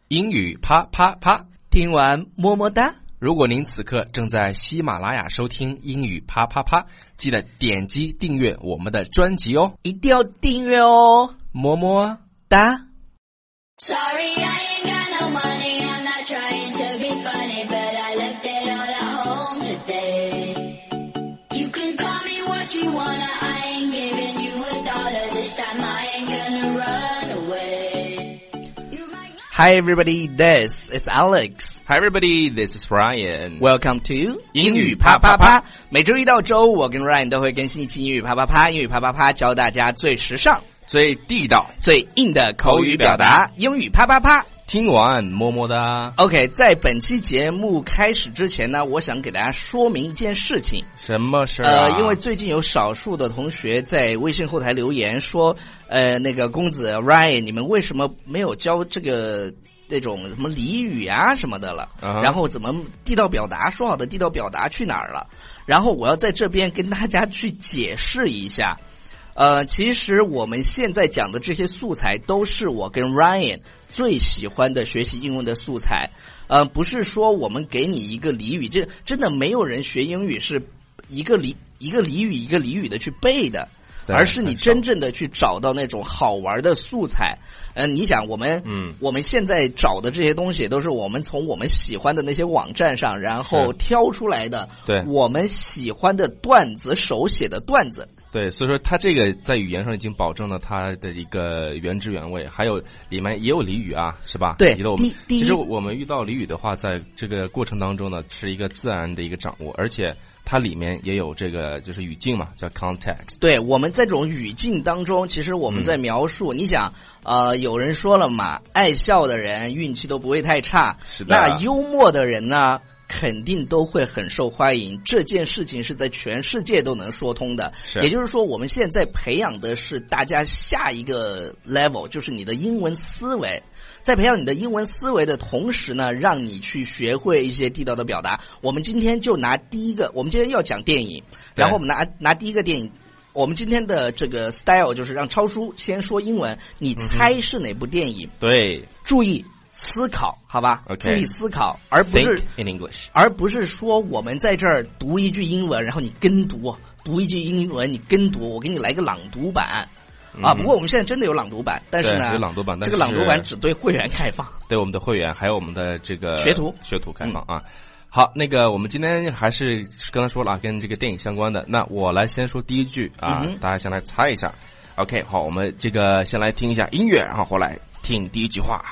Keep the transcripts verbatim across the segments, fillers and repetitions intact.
英语啪啪啪， 听完么么哒。 如果您此刻正在喜马拉雅收听英语啪啪啪，记得点击订阅我们的专辑哦， 一定要订阅哦， 么么哒。 Sorry, I ain't got no money, I'm not trying to be funny, but I left it all at home today. You can call me what you wanna, I ain't giving you a dollar, this time I ain't gonna run away. Hi everybody, this is Alex. Hi everybody, this is Ryan. Welcome to 英语啪啪啪。 每周一到周五，我跟 Ryan 都会更新一期英语啪啪啪。英语啪啪啪教大家最时尚、 最地道、 最硬的口语表达。英语啪啪啪。 听完么么哒。 OK， 在本期节目开始之前呢，我想给大家说明一件事情。 什么事啊？ 呃，因为最近有少数的同学在微信后台留言说，呃，那个公子 Ryan， 你们为什么没有教这个那种什么俚语啊什么的了？ Uh-huh. 然后怎么地道表达，说好的地道表达去哪儿了？然后我要在这边跟大家去解释一下。呃，其实我们现在讲的这些素材都是我跟 Ryan 最喜欢的学习英文的素材。呃，不是说我们给你一个俚语，这真的没有人学英语是一个俚一个俚语一个俚语的去背的，而是你真正的去找到那种好玩的素材。嗯、呃，你想我们嗯我们现在找的这些东西都是我们从我们喜欢的那些网站上然后挑出来的， 对， 我们喜欢的段子，手写的段子。 对，所以说它这个在语言上已经保证了它的一个原汁原味，还有里面也有俚语啊，是吧？ 对， 我们其实我们遇到俚语的话，在这个过程当中呢，是一个自然的一个掌握，而且它里面也有这个就是语境嘛，叫 context。 对，我们在这种语境当中，其实我们在描述，嗯、你想，呃，有人说了嘛，爱笑的人运气都不会太差， 是的。 那幽默的人呢？肯定都会很受欢迎，这件事情是在全世界都能说通的。也就是说，我们现在培养的是大家下一个 level， 就是你的英文思维。在培养你的英文思维的同时呢，让你去学会一些地道的表达。我们今天就拿第一个，我们今天要讲电影，然后我们拿拿第一个电影。我们今天的这个 style 就是让超叔先说英文，你猜是哪部电影？ 嗯、对， 注意。思考，好吧？ Okay. 注意思考，而不是 Think in English， 而不是说我们在这儿读一句英文，然后你跟读，读一句英文你跟读，我给你来个朗读版、嗯、啊！不过我们现在真的有朗读版，但是呢， 有朗读版，但是这个朗读版只对会员开放， 对我们的会员还有我们的这个学徒学徒开放、嗯、啊。好，那个我们今天还是刚才说了跟这个电影相关的，那我来先说第一句啊，嗯、大家先来猜一下。OK， 好，我们这个先来听一下音乐，然后回来听第一句话。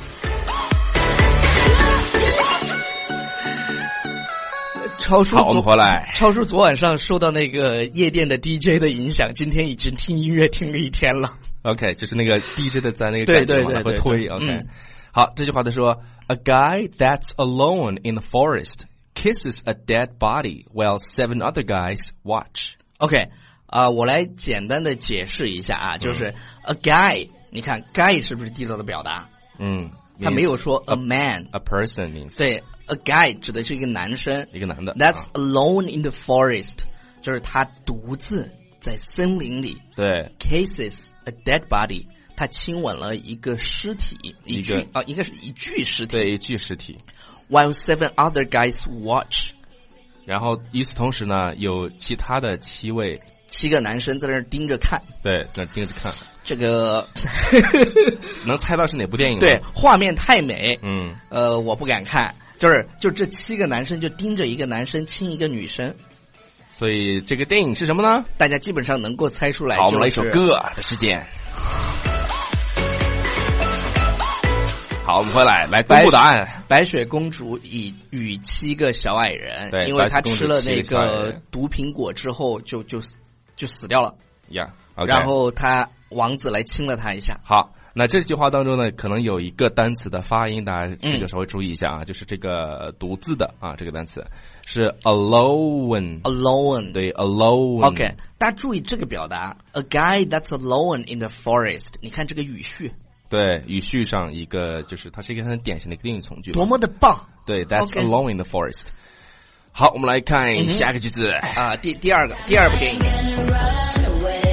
超叔， 好，我们回来。 超叔昨晚上受到那个夜店的 D J 的影响，今天已经听音乐听了一天了。 OK， 就是那个 D J 的在那个感觉嘛，会推。OK，、嗯、好，这句话他说 ：A guy that's alone in the forest kisses a dead body while seven other guys watch. OK， 啊、呃，我来简单的解释一下啊，就是、嗯、a guy， 你看 guy 是不是地道的表达？ 嗯。 他没有说 a man， a person means 对 a guy 指的是一个男生， 一个男的。 That's alone in the forest， 就是他独自在森林里。 对 ，kisses a dead body， 他亲吻了一个尸体，一具啊，应该是一具尸体， 对，一具尸体。 While seven other guys watch， 然后与此同时呢，有其他的七位。 七个男生在那儿盯着看， 对，在那盯着看。 这个能猜到是哪部电影吗？ 对，画面太美， 嗯， 呃，我不敢看，就是就这七个男生就盯着一个男生亲一个女生， 所以这个电影是什么呢？ 大家基本上能够猜出来、就是。 好，我们来一首歌的时间。好，我们回来来公布答案。 白雪公主与与七个小矮人， 对， 因为她吃了那个毒苹果之后就就就死掉了呀。Yeah, okay. 然后他王子来亲了他一下。 好，那这句话当中呢，可能有一个单词的发音，大家这个稍微注意一下啊，嗯、就是这个独自的啊，这个单词是 alone。alone， 对 alone。OK， 大家注意这个表达 ，a guy that's alone in the forest。你看这个语序。 对，语序上一个就是它是一个很典型的一个定语从句， 多么的棒！ 对 ，That's okay. alone in the forest。好，我们来看下个句子啊，第第二个第二部电影。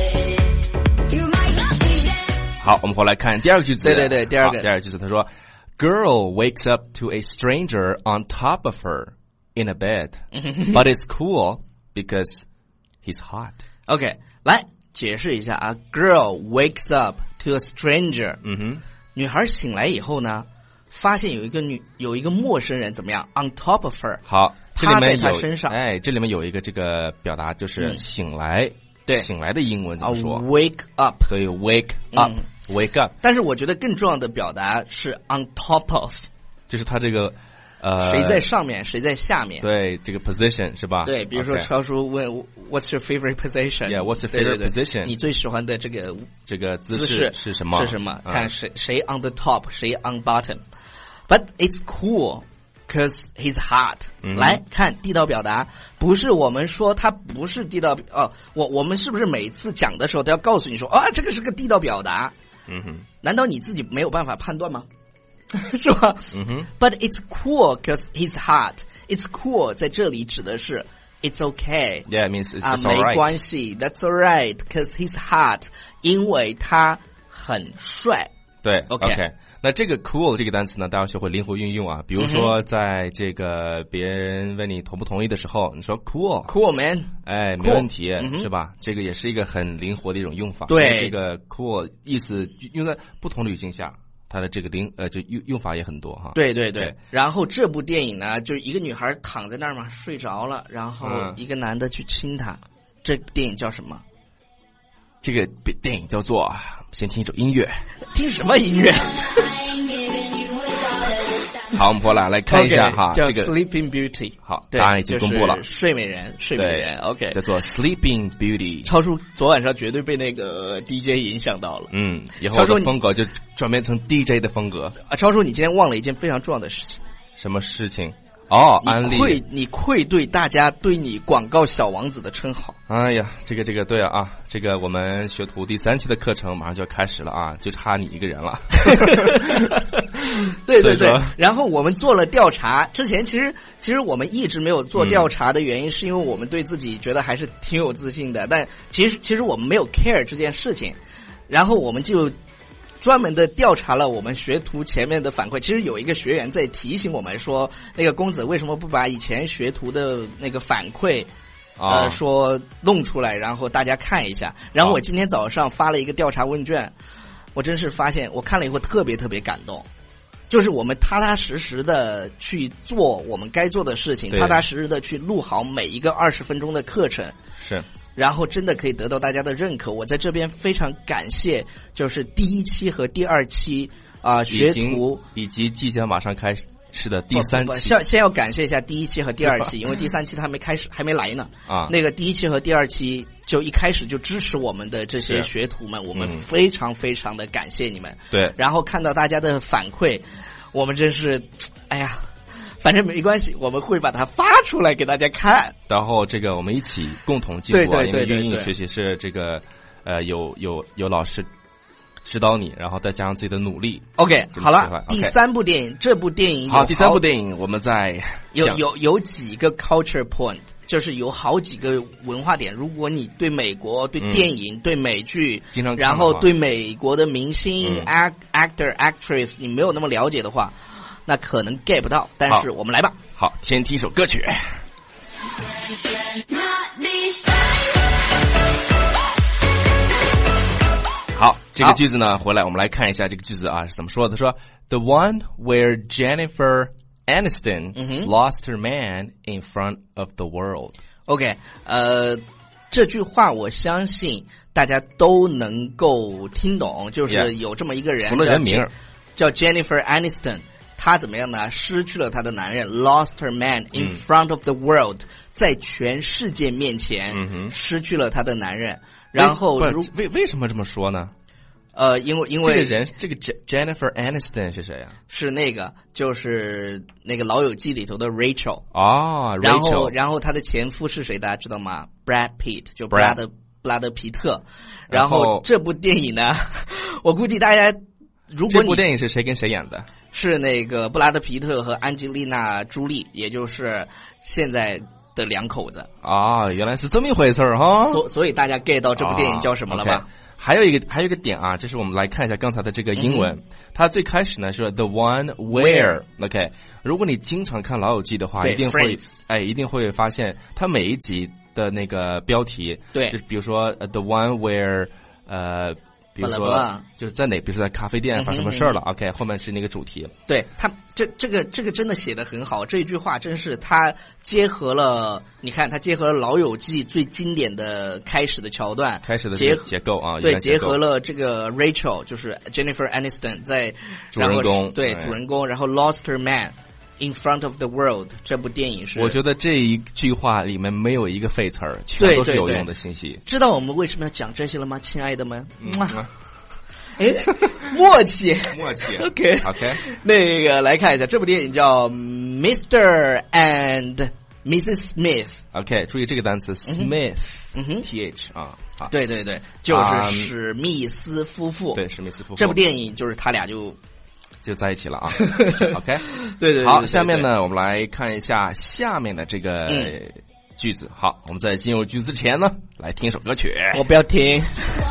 好，我们回来看第二个句子。 对对对，第二个第二个句子，他说 girl wakes up to a stranger on top of her in a bed, but it's cool because he's hot. OK， 来解释一下啊 ，girl wakes up to a stranger， 嗯哼， 女孩醒来以后呢，发现有一个女有一个陌生人怎么样 on top of her， 好，这里面趴在她有身上， 哎，这里面有一个这个表达就是醒来， 嗯、对， 醒来的英文怎么说、 uh, ？Wake up， 所以 wake up，wake、嗯、up。 但是我觉得更重要的表达是 on top of， 就是它这个。呃， 谁在上面，谁在下面？ 对，这个 position 是吧？ 对，比如说超叔问 What's your favorite position？ Yeah, what's your favorite 对对对 position？ 你最喜欢的这个这个姿势是什么？ 是什么？ 嗯、 看谁谁 on the top， 谁 on bottom。But it's cool, cause he's hot、嗯。来看地道表达，不是我们说它不是地道哦，我我们是不是每一次讲的时候都要告诉你说啊，这个是个地道表达？ 嗯哼， 难道你自己没有办法判断吗？是吧？ 嗯哼 But it's cool because he's hot. It's cool 在这里指的是 it's okay. Yeah, it means it's 啊， all right. 没关系 ，That's alright because he's hot. 因为他很帅。 对 ，OK。 Okay. 那这个 cool 这个单词呢，大家学会灵活运用啊。比如说，在这个别人问你同不同意的时候，你说 cool，cool man， 哎， cool. 没问题、 嗯， 是吧？这个也是一个很灵活的一种用法。 对， 这个 cool 意思用在不同的语境下。它的这个灵呃，就用用法也很多哈。 对对 对, 对。然后这部电影呢，就是一个女孩躺在那儿嘛，睡着了，然后一个男的去亲她。嗯、这部电影叫什么？ 这个电影叫做……先听一首音乐。 听什么音乐？ 好，我们回来来看一下哈， okay, 叫这个 Sleeping Beauty。 好，答案已经公布了。 就是睡美人，睡美人。OK， 叫做 Sleeping Beauty。 超叔昨晚上绝对被那个 D J 影响到了。 嗯，以后我的风格就转变成 D J 的风格。 啊，超叔，你今天忘了一件非常重要的事情。 什么事情？哦，安利。 你愧你愧对大家对你广告小王子的称号。 哎呀，这个这个对啊啊，这个我们学徒第三期的课程马上就要开始了啊，就差你一个人了。 对对对，然后我们做了调查，之前其实其实我们一直没有做调查的原因，是因为我们对自己觉得还是挺有自信的，但其实其实我们没有 care 这件事情，然后我们就专门的调查了我们学徒前面的反馈。其实有一个学员在提醒我们说，那个公子为什么不把以前学徒的那个反馈呃、哦、说弄出来，然后大家看一下。然后我今天早上发了一个调查问卷，我真是发现我看了以后特别特别感动。就是我们踏踏实实的去做我们该做的事情，踏踏实实的去录好每一个二十分钟的课程， 是， 然后真的可以得到大家的认可。我在这边非常感谢，就是第一期和第二期啊、呃、学徒以及即将马上开始的第三期。 先先要感谢一下第一期和第二期，因为第三期他还没开始，还没来呢。 啊， 那个第一期和第二期就一开始就支持我们的这些学徒们，我们非常非常的感谢你们。 对， 然后看到大家的反馈，我们真是，哎呀，反正没关系，我们会把它发出来给大家看。 然后这个我们一起共同进步啊！ 对对对对对， 因为英语学习是这个呃有有有老师指导你，然后再加上自己的努力。 OK， 好了， okay. 第三部电影，这部电影有好，第三部电影我们在有有有几个 culture point， 就是有好几个文化点。如果你对美国、对电影、嗯、对美剧， 经常然后对美国的明星、 嗯、 act actor actress 你没有那么了解的话，那可能 get 不到。但是我们来吧。 好，先听一首歌曲。好，这个句子呢，回来我们来看一下这个句子啊是怎么说的。说 The one where Jennifer Aniston、嗯、lost her man in front of the world. OK， 呃，这句话我相信大家都能够听懂，就是有这么一个人， 除了人名叫 Jennifer Aniston， 她怎么样呢？失去了她的男人 ，lost her man in front of the world，、嗯、在全世界面前、 嗯、 失去了她的男人。然后如为为什么这么说呢？ 呃，因为因为这个人，这个 Jennifer Aniston 是谁呀、啊？ 是那个，就是那个《老友记》里头的 Rachel 啊、哦， 然后然后她的前夫是谁？大家知道吗 ？Brad Pitt， 就布拉德布拉德皮特。然后这部电影呢，我估计大家如果这部电影是谁跟谁演的？ 是那个布拉德皮特和安吉丽娜朱莉，也就是现在的两口子啊，原来是这么一回事儿哈。 所所以大家 get 到这部电影叫什么了吧？ 啊 okay. 还有一个还有一个点啊，就是我们来看一下刚才的这个英文，嗯、 它最开始呢是 the one where，OK， 如果你经常看老友记的话，一定会哎一定会发现它每一集的那个标题， 对， 就比如说 the one where 呃。比如说，就是在哪，比如说在咖啡店发生什么事儿了、嗯、，OK， 后面是那个主题。 对他，这这个这个真的写得很好，这一句话真是他结合了，你看他结合了《老友记》最经典的开始的桥段， 开始的结结构啊， 对，结合了这个 Rachel， 就是 Jennifer Aniston 在主人公， 对、哎、主人公，然后 Lost Her Man。In front of the world 这部电影是， 我觉得这一句话里面没有一个废词儿，全都是有用的信息。 对对对，知道我们为什么要讲这些了吗，亲爱的们？嗯，哎，默契， 默契。 OK OK， 那个来看一下，这部电影叫 Mister and Missus Smith。OK， 注意这个单词 Smith， 嗯哼 ，T H 啊，好， 对对对，就是史密斯夫妇。 对，史密斯夫妇。 这部电影就是他俩就。 就在一起了啊 ，OK， 对 对, 对， 好，下面呢，我们来看一下下面的这个句子。嗯、好，我们在进入句子之前呢，来听一首歌曲。 我不要听。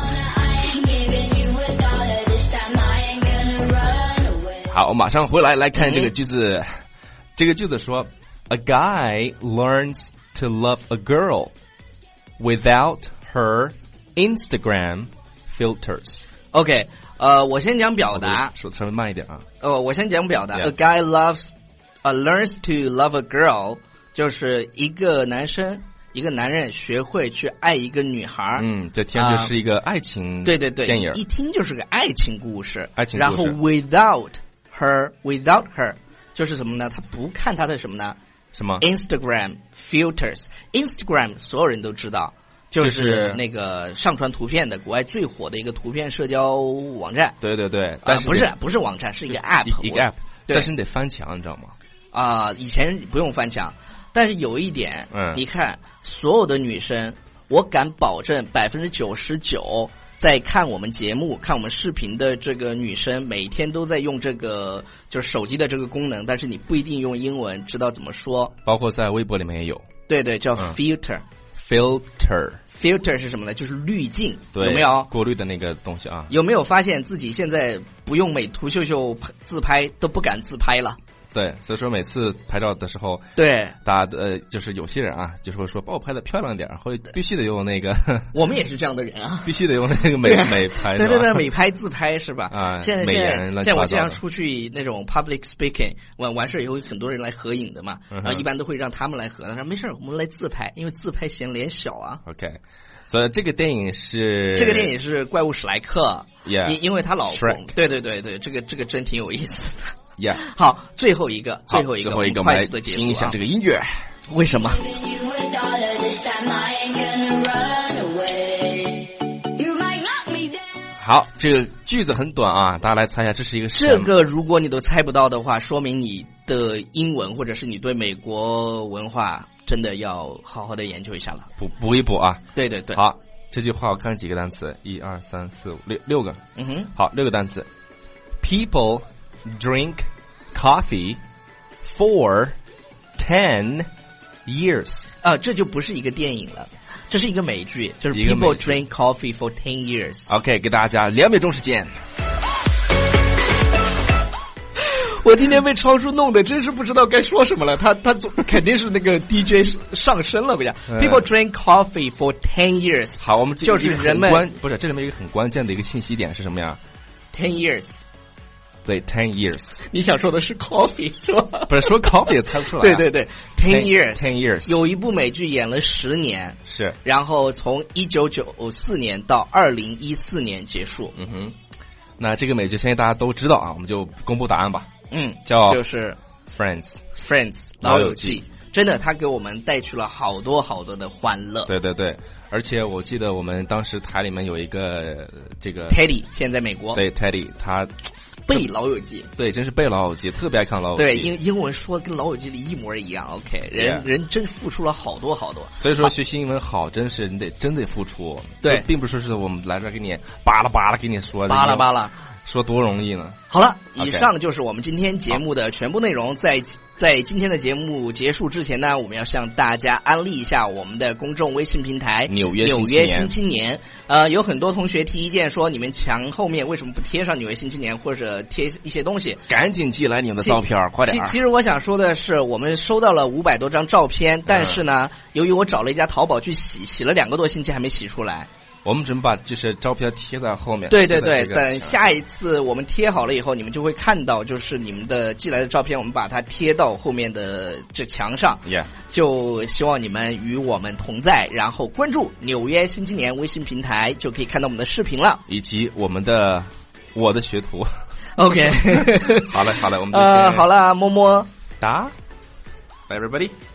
好，我马上回来来看这个句子。嗯、这个句子说 ，A guy learns to love a girl without her Instagram filters。OK。 呃，我先讲表达， 说稍微慢一点啊。 呃，我先讲表达。 Yeah. A guy loves, uh, learns to love a girl， 就是一个男生，一个男人学会去爱一个女孩。 嗯，这听上去是一个爱情、 呃、对对对电影， 一听就是个爱情故事。 爱情故事。 然后 without her, without her 就是什么呢？他不看他的什么呢？ 什么 ？Instagram filters。Instagram 所有人都知道。就是那个上传图片的国外最火的一个图片社交网站。 对对对，但是、 呃、不是不是网站，是一个 app， 一个 app， 但是你得翻墙，你知道吗？ 啊、呃，以前不用翻墙，但是有一点， 嗯， 你看所有的女生，我敢保证百分之九十九在看我们节目、看我们视频的这个女生，每天都在用这个就是手机的这个功能，但是你不一定用英文知道怎么说。 包括在微博里面也有。 对对，叫 filter。 嗯Filter filter 是什么呢？就是滤镜， 对， 有没有过滤的那个东西啊？ 有没有发现自己现在不用美图秀秀自拍都不敢自拍了？ 对，所以说每次拍照的时候， 对， 大家呃，就是有些人啊，就是会说帮我拍的漂亮点，或者必须得用那个。 我们也是这样的人啊， 必须得用那个美美拍。 对对对，美拍自拍是吧？ 啊， 现在现在现在我经常出去那种 public speaking， 完完事以后很多人来合影的嘛，然后一般都会让他们来合。他说没事，我们来自拍，因为自拍显脸小啊。 OK。所以这个电影是这个电影是怪物史莱克， yeah, 因因为他老婆，对对对对，这个这个真挺有意思的。 Yeah， 好，最后一个，最后一个， 最后一个， 我们快速的结束、啊、 听一下这个音乐。 为什么？ 好，这个句子很短啊，大家来猜一下，这是一个什么？ 这个如果你都猜不到的话，说明你的英文或者是你对美国文化真的要好好的研究一下了， 补补一补啊。 对对对。 好，这句话我看几个单词，一二三四五六六个。 嗯哼。 好，六个单词。People drink coffee for ten years。 啊，这就不是一个电影了。这是一个美剧，就是 People drink coffee for ten years。 OK， 给大家两秒钟时间。 我今天被超叔弄的真是不知道该说什么了，他他肯定是那个 D J 上身了，不是、嗯、People drink coffee for ten years。 好，我们就是人们不是这里面一个很关键的一个信息点是什么呀？ ten years。 对 ten years。 你想说的是 coffee 是吧？ 不是说 coffee 也猜不出来、啊、 对对对 ten years ten years。 有一部美剧演了十年， 是， 然后从一九九四年到二零一四年结束。 嗯哼，那这个美剧相信大家都知道啊，我们就公布答案吧。 嗯， 叫就是 Friends Friends 老友记。真的，他给我们带去了好多好多的欢乐。 对对对，而且我记得我们当时台里面有一个这个 Teddy， 现在美国。 对 Teddy， 他背老友记， 对，真是背老友记，特别爱看老友记。 对，英英文说跟老友记里一模一样。OK， 人、yeah. 人真付出了好多好多。 所以说学习英文好，真是你得真得付出。 对， 并不是说是我们来这给你巴拉巴拉给你说， 巴拉巴拉。 说多容易呢。 好了，以上就是我们今天节目的全部内容。 Okay. 在在今天的节目结束之前呢，我们要向大家安利一下我们的公众微信平台纽约纽约新青年。呃，有很多同学提意见说，你们墙后面为什么不贴上纽约新青年，或者贴一些东西？ 赶紧寄来你们的照片，快点。 其其实我想说的是，我们收到了五百多张照片，但是呢，嗯、由于我找了一家淘宝去洗，洗了两个多星期还没洗出来。 我们只能把就是照片贴在后面。 对对对，等下一次我们贴好了以后，你们就会看到，就是你们的寄来的照片，我们把它贴到后面的这墙上。 Yeah. 就希望你们与我们同在，然后关注纽约新青年微信平台，就可以看到我们的视频了， 以及我们的我的学徒。 OK， 好了好了，我们就先呃好了，么么哒 ，Bye everybody。